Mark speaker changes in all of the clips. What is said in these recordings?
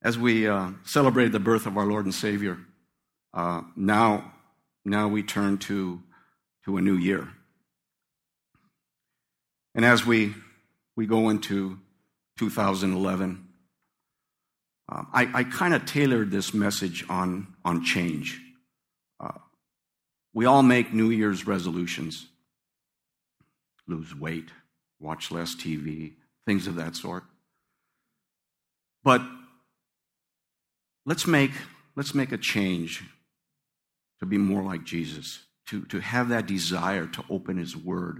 Speaker 1: as we celebrate the birth of our Lord and Savior, now we turn to a new year. And as we go into 2011, I kind of tailored this message on change. We all make New Year's resolutions. Lose weight, watch less TV, things of that sort. But let's make a change to be more like Jesus, to have that desire to open His Word,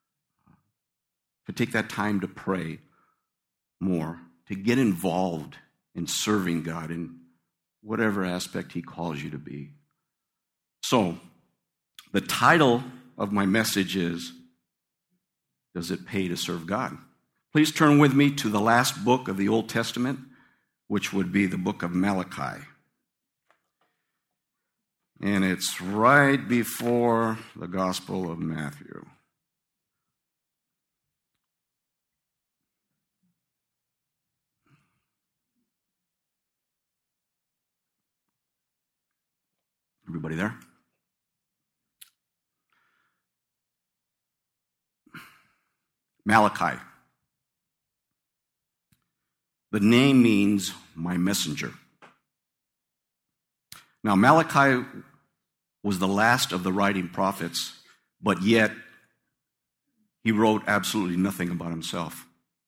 Speaker 1: to take that time to pray more, to get involved in serving God in whatever aspect He calls you to be. So, the title of my message is, Does It Pay to Serve God? Please turn with me to the last book of the Old Testament, which would be the book of Malachi. And it's right before the Gospel of Matthew. Everybody there? Malachi. The name means my messenger. Now, Malachi was the last of the writing prophets, but yet he wrote absolutely nothing about himself.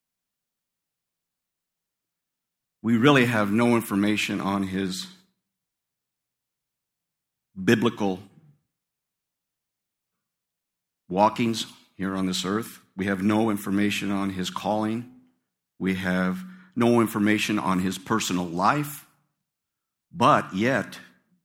Speaker 1: We really have no information on his biblical walkings here on this earth. We have no information on his calling. We have no information on his personal life. But yet,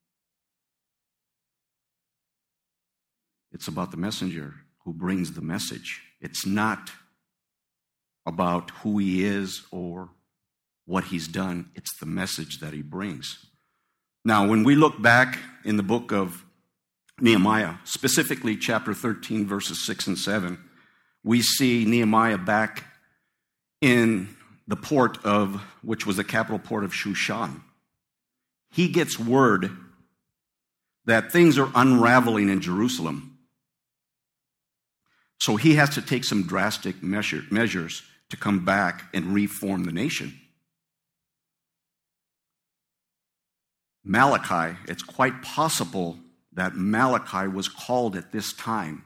Speaker 1: it's about the messenger who brings the message. It's not about who he is or what he's done. It's the message that he brings. Now, when we look back in the book of Nehemiah, specifically chapter 13, verses 6 and 7, we see Nehemiah back in the port of, which was the capital port of Shushan. He gets word that things are unraveling in Jerusalem. So he has to take some drastic measures to come back and reform the nation. Malachi, it's quite possible that Malachi was called at this time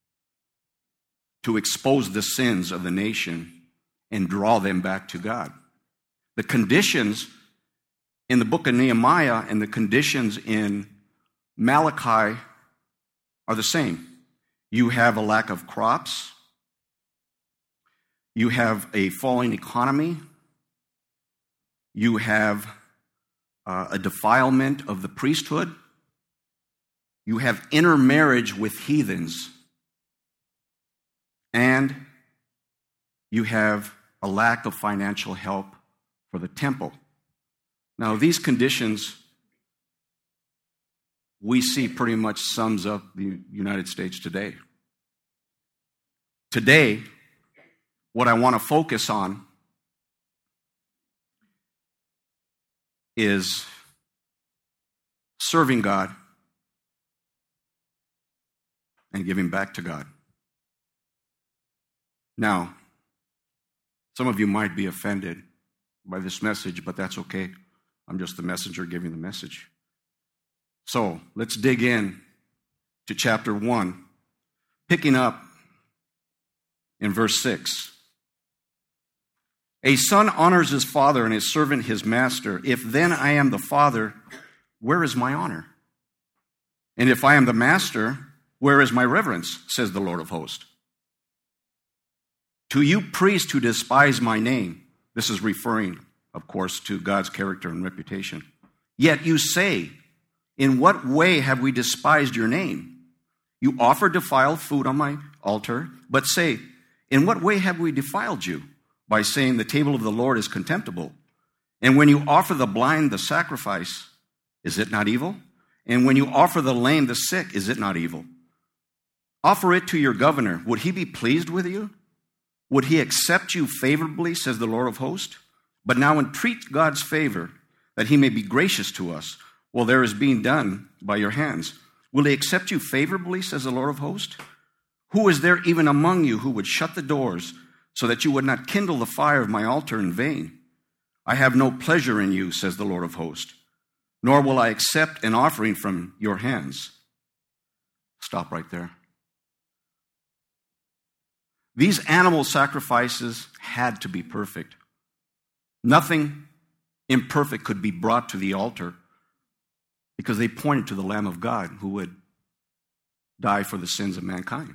Speaker 1: to expose the sins of the nation and draw them back to God. The conditions in the book of Nehemiah and the conditions in Malachi are the same. You have a lack of crops. You have a falling economy. You have a defilement of the priesthood. You have intermarriage with heathens. And you have a lack of financial help for the temple. Now, these conditions we see pretty much sums up the United States today. Today, what I want to focus on is serving God and giving back to God. Now, some of you might be offended by this message, but that's okay. I'm just the messenger giving the message. So, let's dig in to chapter 1, picking up in verse 6. A son honors his father and his servant his master. If then I am the father, where is my honor? And if I am the master, where is my reverence, says the Lord of hosts? To you priests who despise my name, this is referring, of course, to God's character and reputation. Yet you say, in what way have we despised your name? You offer defiled food on my altar, but say, in what way have we defiled you? By saying the table of the Lord is contemptible. And when you offer the blind the sacrifice, is it not evil? And when you offer the lame the sick, is it not evil? Offer it to your governor. Would he be pleased with you? Would he accept you favorably, says the Lord of hosts? But now entreat God's favor. that he may be gracious to us, while there is being done by your hands. Will he accept you favorably, says the Lord of hosts? Who is there even among you who would shut the doors so that you would not kindle the fire of my altar in vain? I have no pleasure in you, says the Lord of hosts, nor will I accept an offering from your hands. Stop right there. These animal sacrifices had to be perfect. Nothing imperfect could be brought to the altar because they pointed to the Lamb of God who would die for the sins of mankind.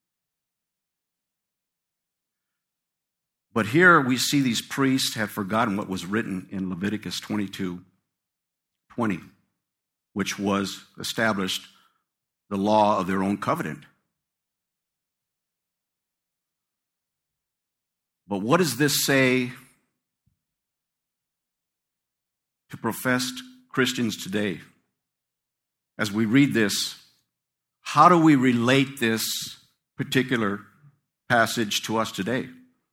Speaker 1: But here we see these priests had forgotten what was written in Leviticus 22:20, which was established the law of their own covenant. But what does this say to professed Christians today? As we read this, how do we relate this particular passage to us today?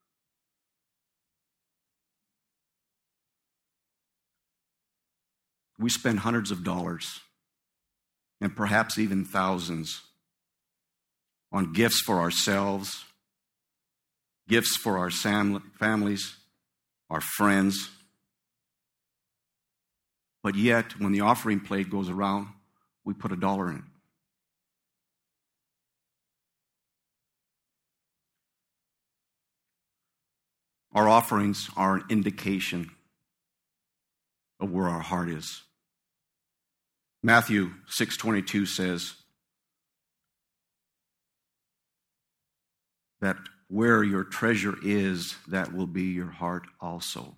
Speaker 1: We spend hundreds of dollars and perhaps even thousands on gifts for ourselves, gifts for our families, our friends. But yet, when the offering plate goes around, we put $1 in it. Our offerings are an indication of where our heart is. Matthew 6:22 says that where your treasure is, that will be your heart also.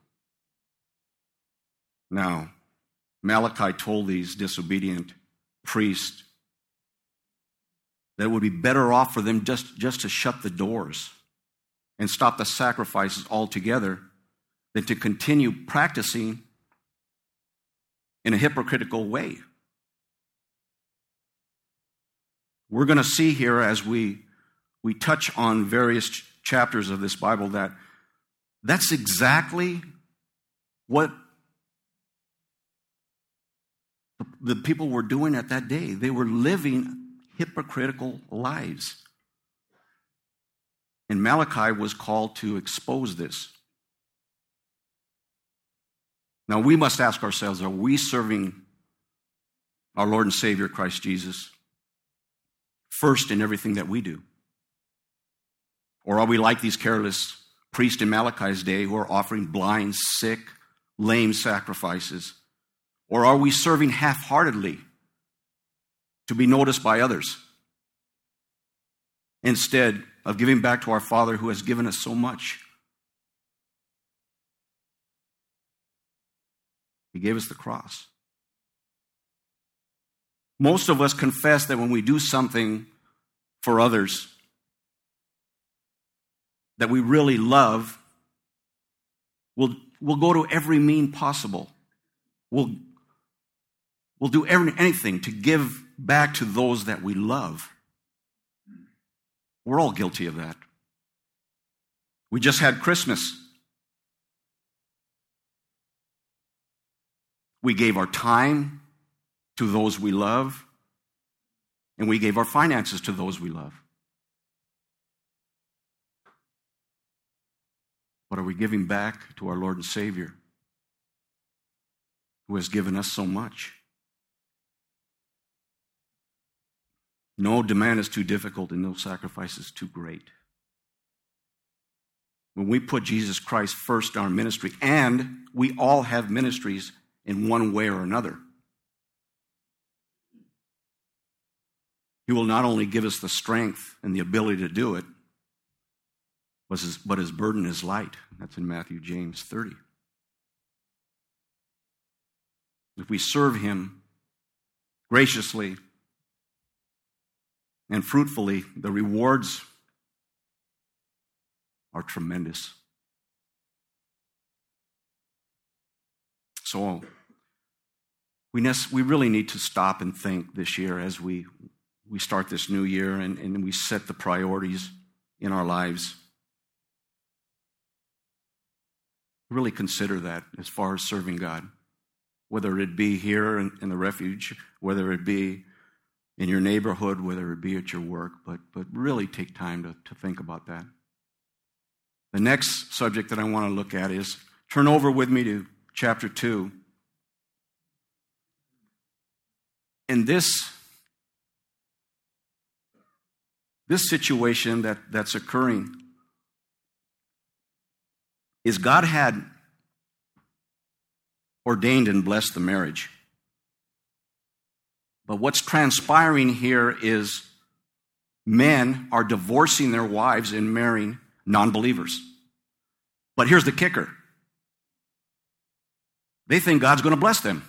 Speaker 1: Now, Malachi told these disobedient priests that it would be better off for them just to shut the doors and stop the sacrifices altogether than to continue practicing in a hypocritical way. We're going to see here as we touch on various chapters of this Bible that that's exactly what the people were doing at that day. They were living hypocritical lives. And Malachi was called to expose this. Now we must ask ourselves, are we serving our Lord and Savior Christ Jesus first in everything that we do? Or are we like these careless priests in Malachi's day who are offering blind, sick, lame sacrifices? Or are we serving half-heartedly to be noticed by others instead of giving back to our Father who has given us so much? He gave us the cross. Most of us confess that when we do something for others that we really love, we'll go to every means possible. We'll do anything to give back to those that we love. We're all guilty of that. We just had Christmas. We gave our time to those we love, and we gave our finances to those we love. But are we giving back to our Lord and Savior, who has given us so much? No demand is too difficult and no sacrifice is too great. When we put Jesus Christ first in our ministry, and we all have ministries in one way or another, He will not only give us the strength and the ability to do it, but His burden is light. That's in Matthew, James 30. If we serve Him graciously and fruitfully, the rewards are tremendous. So we really need to stop and think this year as we start this new year and we set the priorities in our lives. Really consider that as far as serving God. whether it be here in the refuge, whether it be in your neighborhood, whether it be at your work, but really take time to think about that. The next subject that I want to look at is, turn over with me to chapter 2. In this situation that's occurring is God had ordained and blessed the marriage. But what's transpiring here is men are divorcing their wives and marrying non-believers. But here's the kicker. They think God's going to bless them.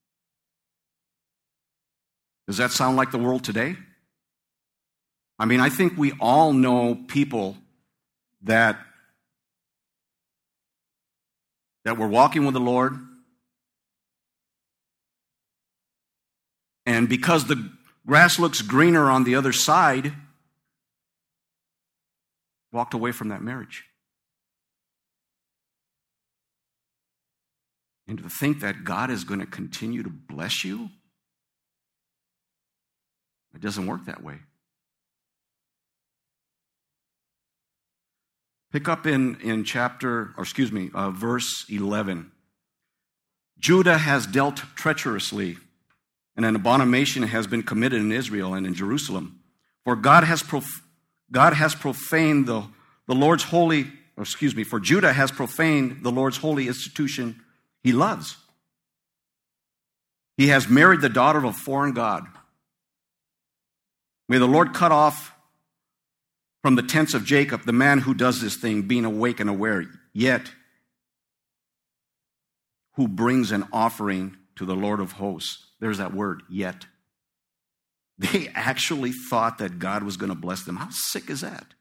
Speaker 1: Does that sound like the world today? I mean, I think we all know people that were walking with the Lord, and because the grass looks greener on the other side, walked away from that marriage. And to think that God is going to continue to bless you, it doesn't work that way. Pick up in verse 11. Judah has dealt treacherously, and an abomination has been committed in Israel and in Jerusalem. For God has profaned the Lord's holy, for Judah has profaned the Lord's holy institution he loves. He has married the daughter of a foreign god. May the Lord cut off from the tents of Jacob the man who does this thing, being awake and aware, yet who brings an offering to the Lord of hosts. There's that word, yet. They actually thought that God was going to bless them. How sick is that?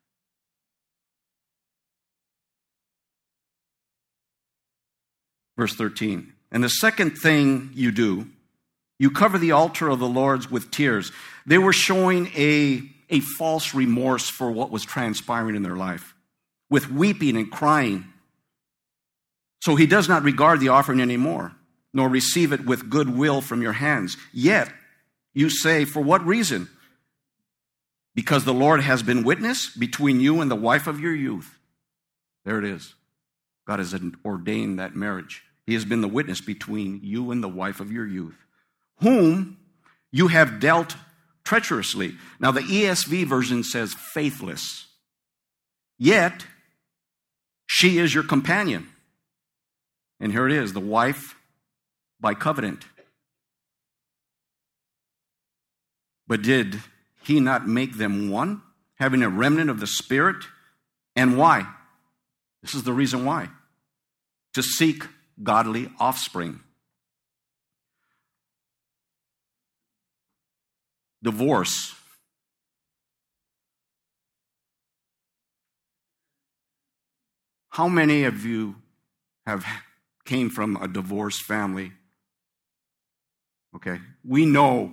Speaker 1: Verse 13. And the second thing you do, you cover the altar of the Lord with tears. They were showing a false remorse for what was transpiring in their life, with weeping and crying. So he does not regard the offering anymore, nor receive it with goodwill from your hands. Yet you say, for what reason? Because the Lord has been witness between you and the wife of your youth. There it is. God has ordained that marriage. He has been the witness between you and the wife of your youth, whom you have dealt treacherously. Now the ESV version says faithless. Yet she is your companion. And here it is, the wife by covenant. But did he not make them one, having a remnant of the Spirit? And why? This is the reason why. To seek godly offspring. Divorce. How many of you came from a divorced family? Okay, we know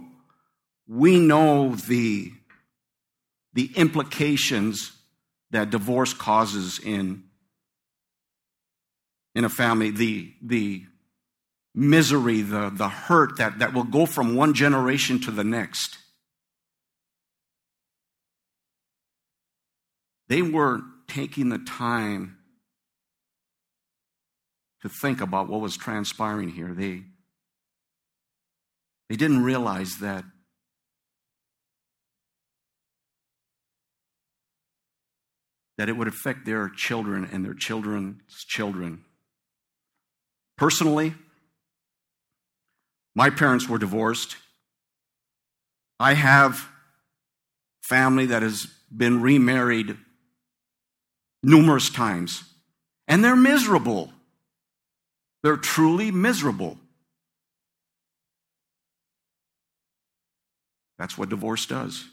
Speaker 1: the implications that divorce causes in a family, the misery, the hurt that will go from one generation to the next. They weren't taking the time to think about what was transpiring here. They didn't realize that it would affect their children and their children's children. Personally, my parents were divorced. I have family that has been remarried numerous times, and they're miserable. They're truly miserable. That's what divorce does.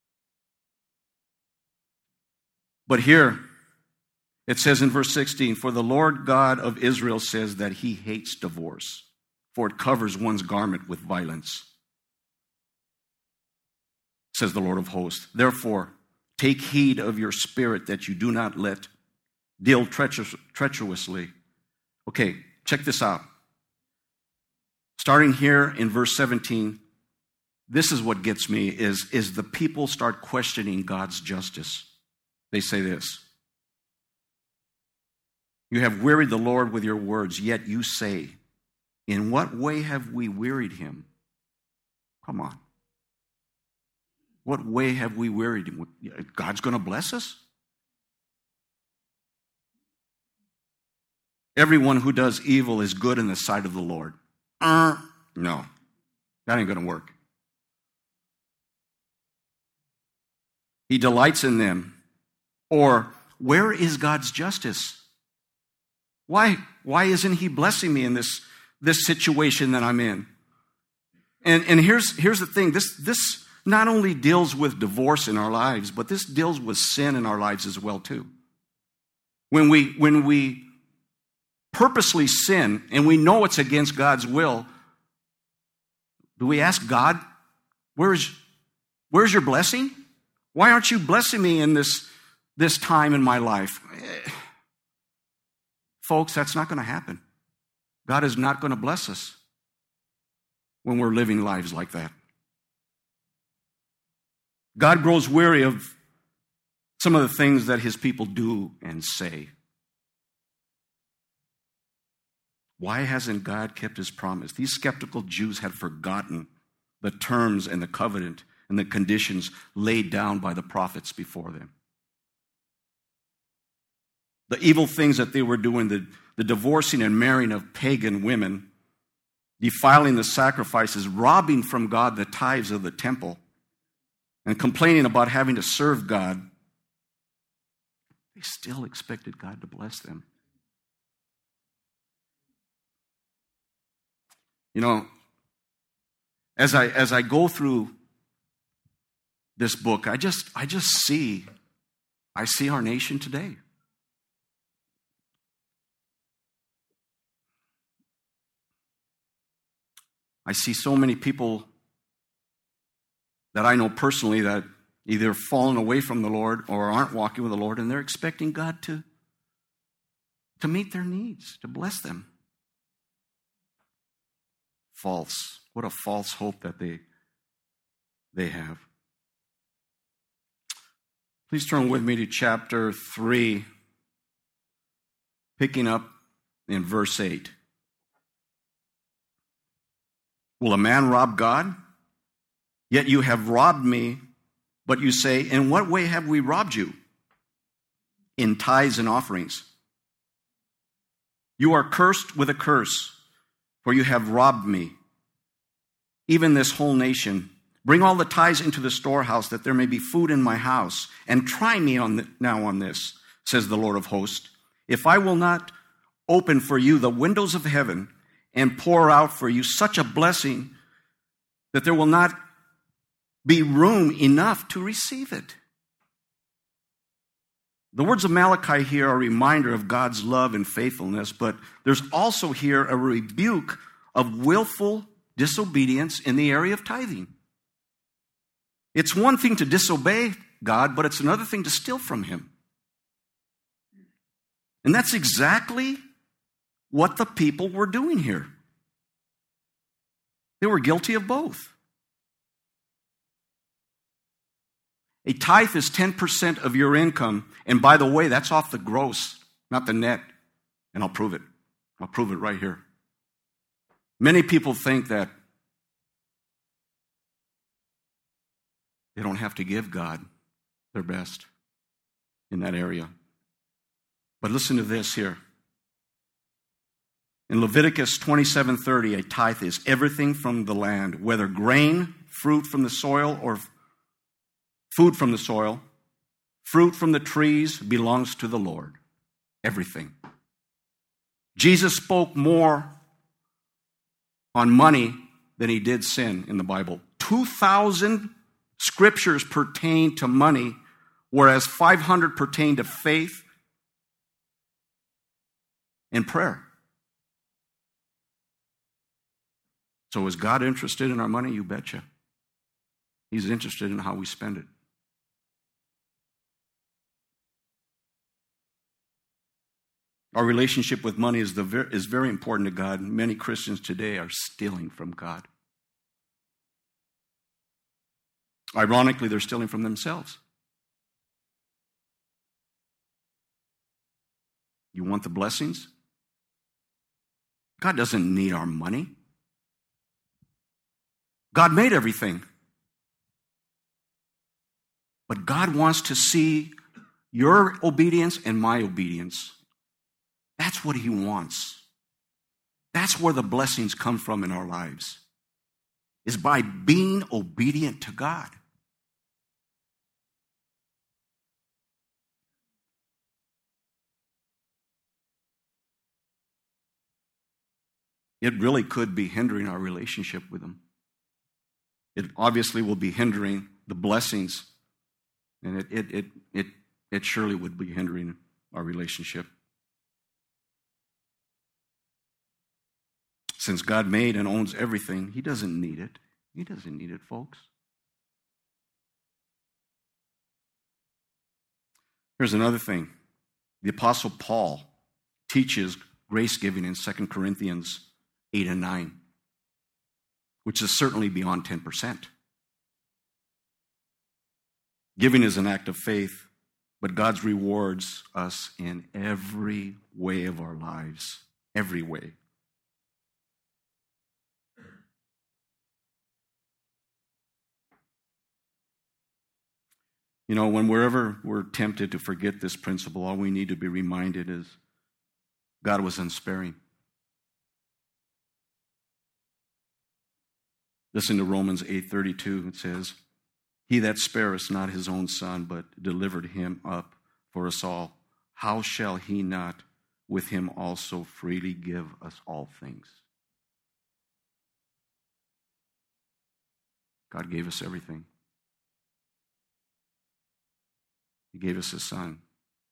Speaker 1: But here, it says in verse 16, for the Lord God of Israel says that he hates divorce, for it covers one's garment with violence, says the Lord of hosts. Therefore, take heed of your spirit that you do not deal treacherously. Okay, check this out. Starting here in verse 17, this is what gets me, is the people start questioning God's justice. They say this: "You have wearied the Lord with your words, yet you say, 'In what way have we wearied him?'" Come on. What way have we wearied him? God's going to bless us? "Everyone who does evil is good in the sight of the Lord." No, that ain't going to work. "He delights in them." Or, where is God's justice? Why isn't he blessing me in this situation that I'm in? And here's the thing. This not only deals with divorce in our lives, but this deals with sin in our lives as well too. When we purposely sin and we know it's against God's will, do we ask God, where's your blessing? Why aren't you blessing me in this time in my life? Folks, that's not going to happen. God is not going to bless us when we're living lives like that. God grows weary of some of the things that his people do and say. Why hasn't God kept his promise? These skeptical Jews had forgotten the terms and the covenant and the conditions laid down by the prophets before them. The evil things that they were doing, the divorcing and marrying of pagan women, defiling the sacrifices, robbing from God the tithes of the temple, and complaining about having to serve God, they still expected God to bless them. You know, as I go through this book, I just see our nation today. I see so many people that I know personally that either fallen away from the Lord or aren't walking with the Lord, and they're expecting God to meet their needs, to bless them. False. What a false hope that they have. Please turn with me to chapter 3, picking up in verse 8. "Will a man rob God? Yet you have robbed me. But you say, 'In what way have we robbed you?' 'In tithes and offerings.' You are cursed with a curse, for you have robbed me, even this whole nation. Bring all the tithes into the storehouse, that there may be food in my house. And try me now on this, says the Lord of hosts, if I will not open for you the windows of heaven and pour out for you such a blessing that there will not be room enough to receive it." The words of Malachi here are a reminder of God's love and faithfulness, but there's also here a rebuke of willful disobedience in the area of tithing. It's one thing to disobey God, but it's another thing to steal from him. And that's exactly what the people were doing here. They were guilty of both. A tithe is 10% of your income. And by the way, that's off the gross, not the net. And I'll prove it. I'll prove it right here. Many people think that they don't have to give God their best in that area. But listen to this here. In Leviticus 27:30, a tithe is everything from the land, whether grain, fruit from the soil, or food from the soil, fruit from the trees belongs to the Lord. Everything. Jesus spoke more on money than he did sin in the Bible. 2,000 scriptures pertain to money, whereas 500 pertain to faith and prayer. So is God interested in our money? You betcha. He's interested in how we spend it. Our relationship with money is very important to God. Many Christians today are stealing from God. Ironically, they're stealing from themselves. You want the blessings? God doesn't need our money. God made everything. But God wants to see your obedience and my obedience. That's what He wants. That's where the blessings come from in our lives, is by being obedient to God. It really could be hindering our relationship with Him. It obviously will be hindering the blessings, and it surely would be hindering our relationship. Since God made and owns everything, He doesn't need it. He doesn't need it, folks. Here's another thing. The Apostle Paul teaches grace giving in 2 Corinthians 8 and 9, which is certainly beyond 10%. Giving is an act of faith, but God rewards us in every way of our lives, every way. You know, wherever we're tempted to forget this principle, all we need to be reminded is God was unsparing. Listen to Romans 8:32. It says, "He that spareth not his own son, but delivered him up for us all, how shall he not with him also freely give us all things?" God gave us everything. He gave us His Son.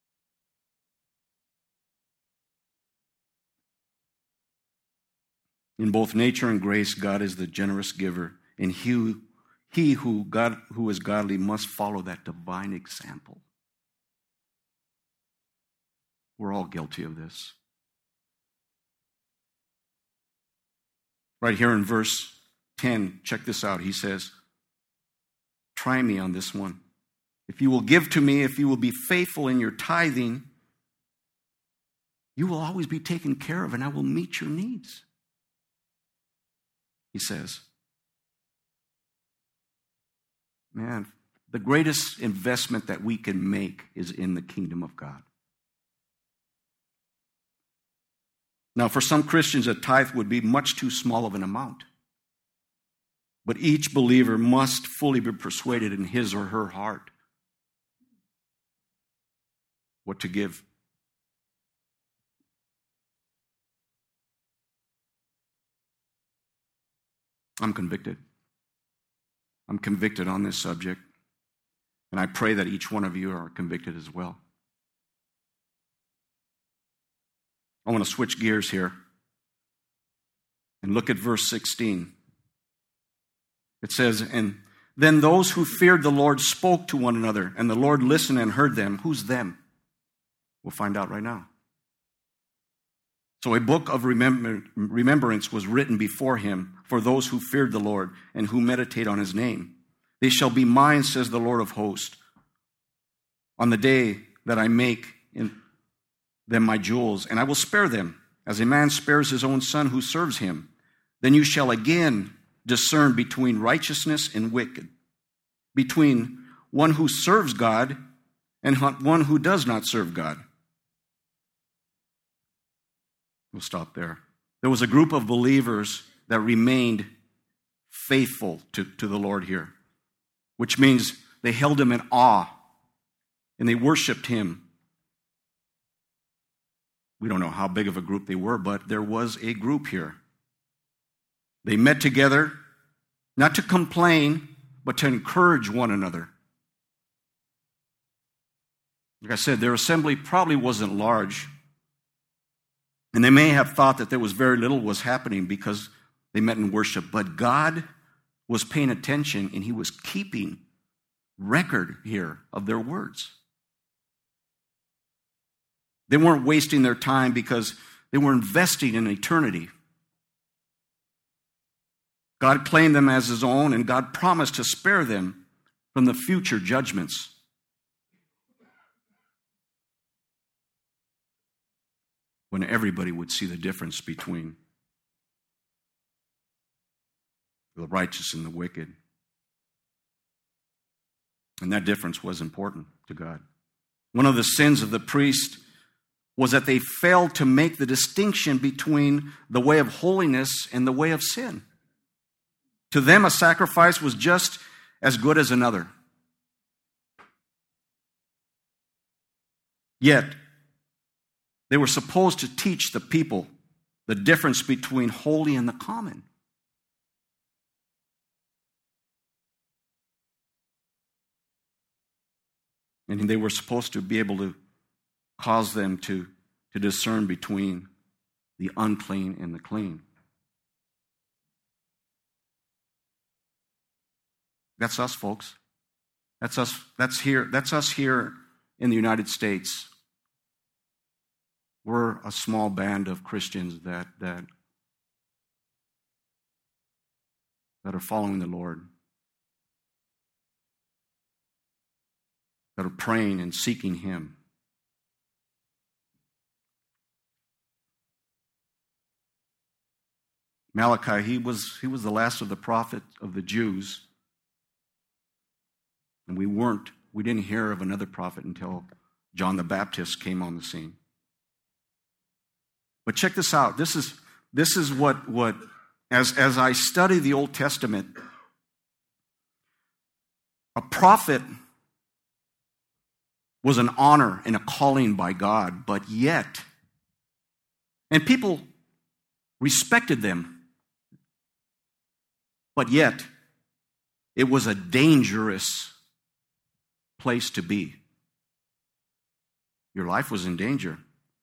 Speaker 1: In both nature and grace, God is the generous giver, and he who is godly must follow that divine example. We're all guilty of this. Right here in verse 10, check this out. He says, "Try me on this one. If you will give to me, if you will be faithful in your tithing, you will always be taken care of, and I will meet your needs," he says. Man, the greatest investment that we can make is in the kingdom of God. Now, for some Christians, a tithe would be much too small of an amount. But each believer must fully be persuaded in his or her heart what to give. I'm convicted. I'm convicted on this subject, and I pray that each one of you are convicted as well. I want to switch gears here and look at verse 16. It says, "And then those who feared the Lord spoke to one another, and the Lord listened and heard them." Who's them? We'll find out right now. So a book of remembrance was written before him for those who feared the Lord and who meditate on His name. "They shall be mine, says the Lord of hosts, on the day that I make in them my jewels, and I will spare them, as a man spares his own son who serves him. Then you shall again discern between righteousness and wicked, between one who serves God and one who does not serve God." We'll stop there. There was a group of believers that remained faithful to the Lord here, which means they held Him in awe and they worshiped Him. We don't know how big of a group they were, but there was a group here. They met together, not to complain, but to encourage one another. Like I said, their assembly probably wasn't large, and they may have thought that there was very little was happening because they met in worship, but God was paying attention, and He was keeping record here of their words. They weren't wasting their time because they were investing in eternity. God claimed them as his own, and God promised to spare them from the future judgments. When everybody would see the difference between the righteous and the wicked. And that difference was important to God. One of the sins of the priest was that they failed to make the distinction between the way of holiness and the way of sin. To them, a sacrifice was just as good as another. Yet, they were supposed to teach the people the difference between holy and the common. And they were supposed to be able to cause them to discern between the unclean and the clean. That's us, folks. That's us. That's us here in the United States. We're a small band of Christians that are following the Lord, that are praying and seeking Him. Malachi, he was the last of the prophets of the Jews. And we didn't hear of another prophet until John the Baptist came on the scene. But check this out. This is what as I study the Old Testament, a prophet was an honor and a calling by God, but yet, and people respected them, but yet, it was a dangerous place to be. Your life was in danger.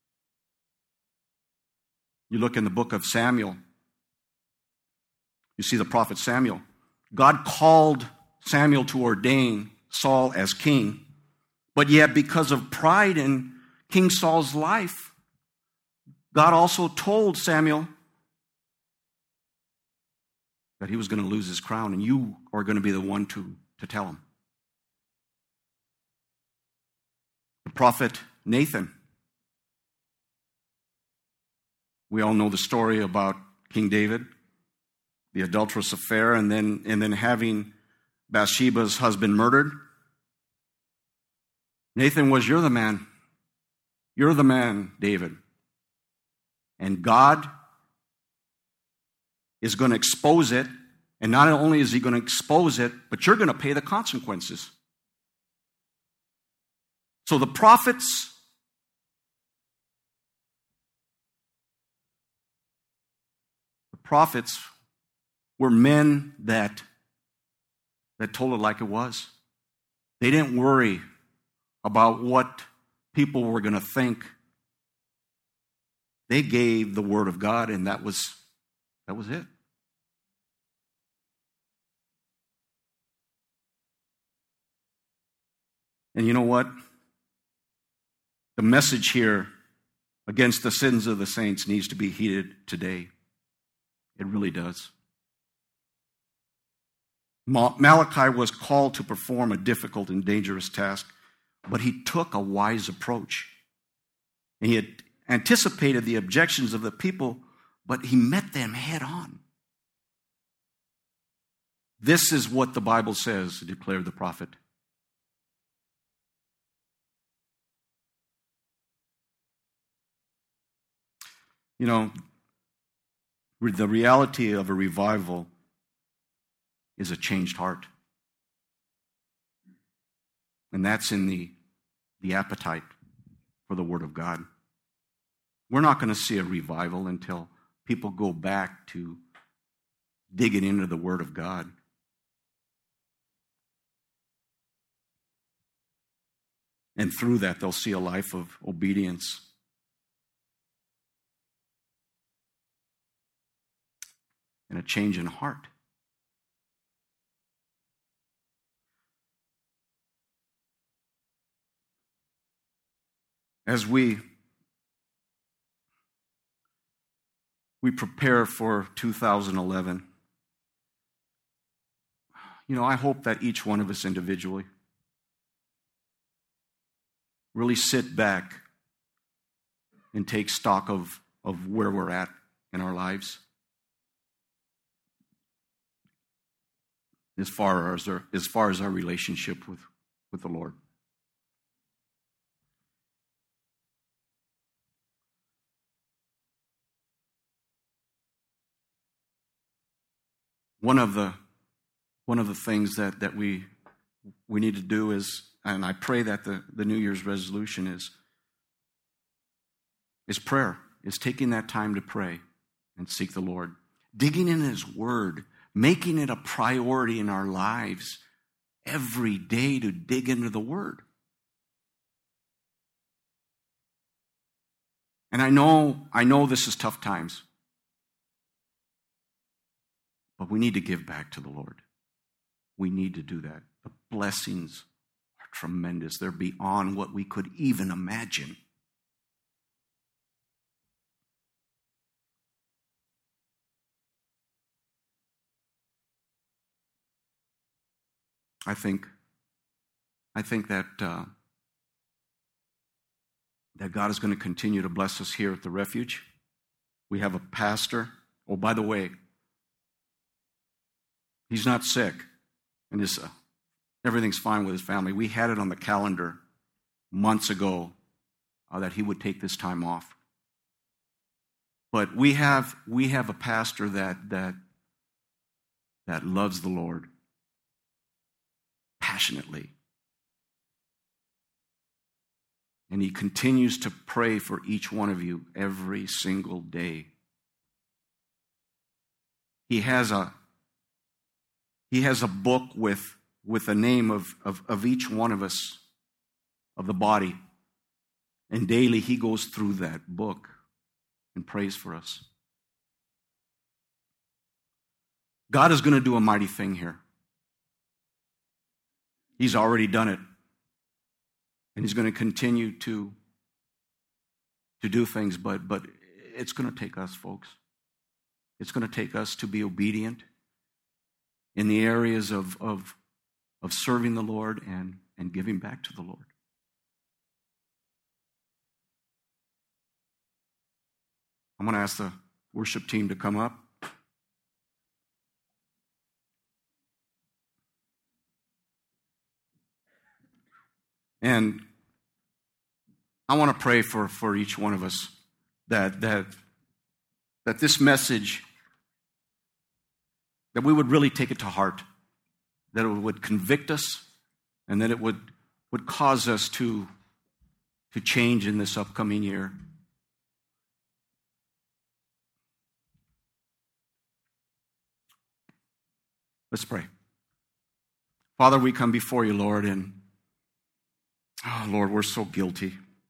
Speaker 1: You look in the book of Samuel, you see the prophet Samuel. God called Samuel to ordain Saul as king, but yet because of pride in King Saul's life, God also told Samuel that he was going to lose his crown, and you are going to be the one to tell him. The prophet Nathan. We all know the story about King David, the adulterous affair, and then having Bathsheba's husband murdered. Nathan was, "You're the man. You're the man, David." And God is going to expose it, and not only is he going to expose it, but you're going to pay the consequences. So the prophets were men that told it like it was. They didn't worry about what people were going to think. They gave the word of God, and that was it. And you know what? The message here against the sins of the saints needs to be heeded today. It really does. Malachi was called to perform a difficult and dangerous task, but he took a wise approach. And he had anticipated the objections of the people, but he met them head on. This is what the Bible says, declared the prophet. You know, the reality of a revival is a changed heart. And that's in the appetite for the Word of God. We're not going to see a revival until people go back to digging into the Word of God. And through that, they'll see a life of obedience. And a change in heart. As we we prepare for 2011, I hope that each one of us individually really sit back and take stock of where we're at in our lives as far as our relationship with the Lord. One of the things that we need to do is, and I pray that the New Year's resolution is prayer, is taking that time to pray and seek the Lord, digging in His Word, making it a priority in our lives every day to dig into the Word. And I know this is tough times, but we need to give back to the Lord. We need to do that. The blessings are tremendous. They're beyond what we could even imagine. I think that God is going to continue to bless us here at the Refuge. We have a pastor. Oh, by the way, he's not sick, and everything's fine with his family. We had it on the calendar months ago that he would take this time off. But we have a pastor that loves the Lord passionately. And he continues to pray for each one of you every single day. He has a book with the name of each one of us, of the body. And daily he goes through that book and prays for us. God is going to do a mighty thing here. He's already done it. And He's going to continue to do things, but it's going to take us, folks. It's going to take us to be obedient in the areas of serving the Lord and giving back to the Lord. I'm going to ask the worship team to come up. And I want to pray for each one of us that this message, that we would really take it to heart, that it would convict us, and that it would cause us to change in this upcoming year. Let's pray. Father, we come before you, Lord, and Lord, we're so guilty.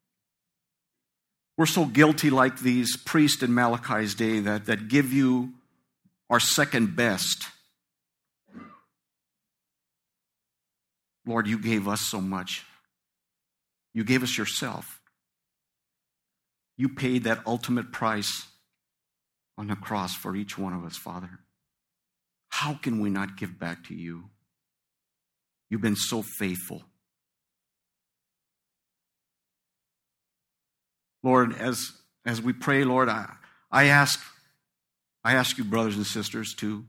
Speaker 1: We're so guilty like these priests in Malachi's day that give you our second best. Lord, you gave us so much. You gave us yourself. You paid that ultimate price on the cross for each one of us, Father. How can we not give back to you? You've been so faithful. Lord, as we pray, Lord, I ask you, brothers and sisters, to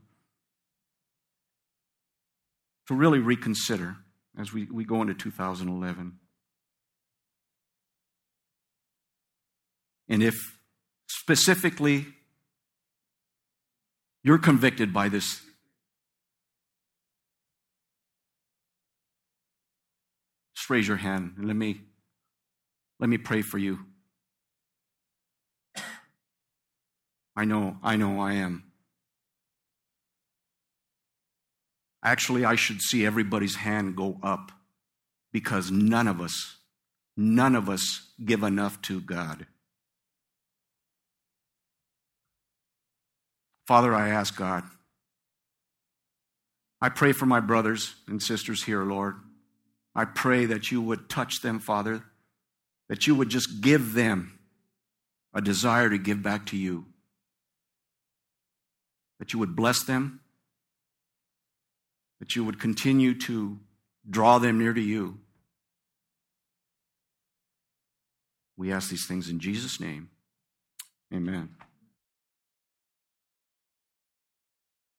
Speaker 1: really reconsider as we go into 2011. And if specifically you're convicted by this, just raise your hand and let me pray for you. I know I am. Actually, I should see everybody's hand go up because none of us give enough to God. Father, I ask God, I pray for my brothers and sisters here, Lord. I pray that you would touch them, Father, that you would just give them a desire to give back to you. that you would bless them, that you would continue to draw them near to you. We ask these things in Jesus' name. Amen.